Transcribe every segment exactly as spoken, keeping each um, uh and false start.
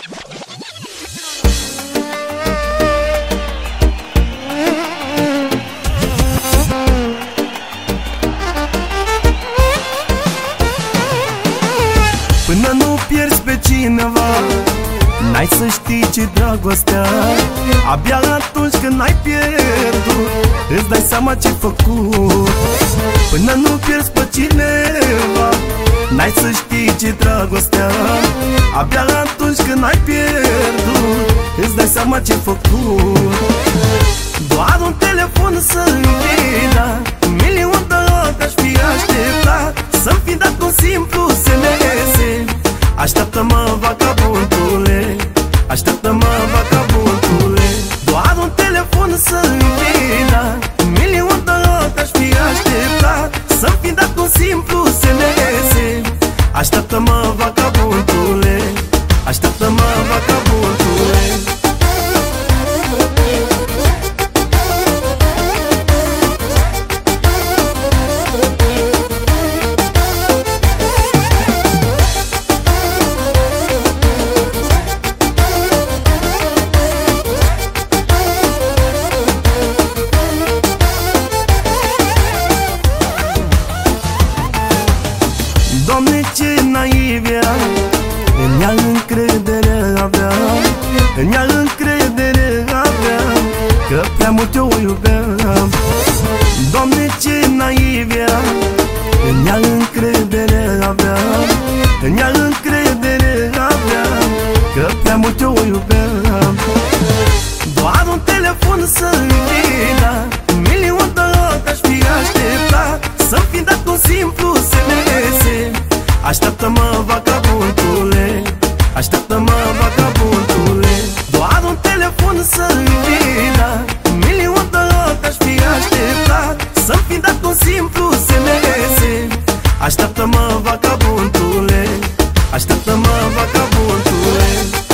Până nu pierzi pe cineva, n-ai să știi ce dragostea. Abia atunci când ai pierdut, îți dai seama ce-ai făcut. Până nu pierzi pe cineva, n-ai să știi ce dragostea. Abia atunci când ai pierdut, îți dai seama ce-ai făcut. Doar un telefon să-mi vină, un milion de ori aș fi așteptat, să-mi fi dat un simplu S M S. Așteaptă-mă, vagabondule, așteaptă-mă, vagabondule. Doar un telefon să-mi vină, un milion de ori aș fi așteptat, să-mi fi dat un simplu S M S. Așteaptă-mă, vagabondule, așteaptă-mă, vagabondule. Doamne, ce naiv era, în ea încredere avea, în ea încredere avea, că prea mult eu o iubeam. Doamne, ce naiv era, în ea încredere avea, în ea încredere avea, că prea mult eu o iubeam. Doar un telefon să-mi vină, un milion de ori aș fi așteptat, să-mi fi dat un simplu S M S. Așteaptă-mă, vagabondule, așteaptă-mă, vagabondule. Doar un telefon să-mi vină, un milion de ori aș fi așteptat, să-mi fi dat un simplu S M S. Așteaptă-mă, vagabondule, așteaptă-mă, vagabondule.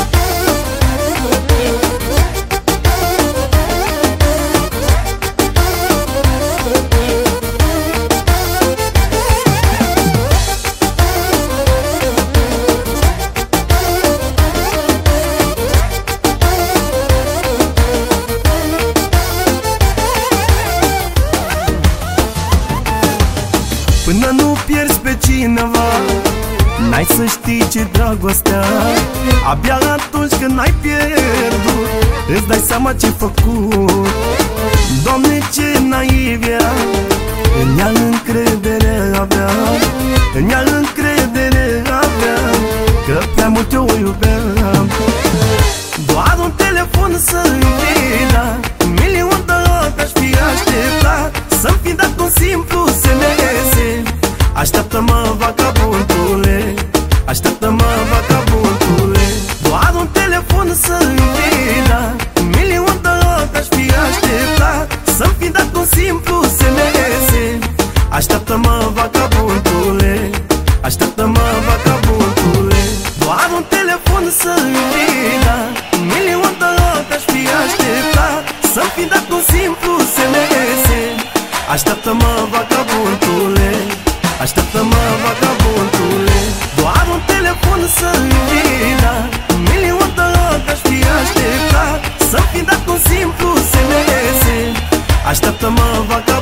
Până nu pierzi pe cineva, n-ai să știi ce dragostea. Abia atunci când ai pierdut, îți dai seama ce-ai făcut. Doamne, ce naiv era, în ea încredere avea, în ea încredere avea, că prea mult eu o iubeam. Doar un telefon să-mi vină, un milion de ori aș fi așteptat, să-mi fi dat un simplu S M S. Așteaptă-mă, vagabondule, așteaptă-mă, vagabondule. Doar un telefon să-mi vină, un milion de ori aș fi așteptat, să-mi fi dat un simplu S M S. Așteaptă-mă, vagabondule, așteaptă-mă, vagabondule. Doar un telefon să-mi vină, un milion de ori aș fi așteptat, să-mi fi dat un simplu S M S. Așteaptă-mă, vagabondule, așteaptă-mă, vagabondule. Doar un telefon să-mi vină, un milion de ori aș fi așteptat, să-mi fi dat un simplu S M S. Așteaptă-mă, vagabondule.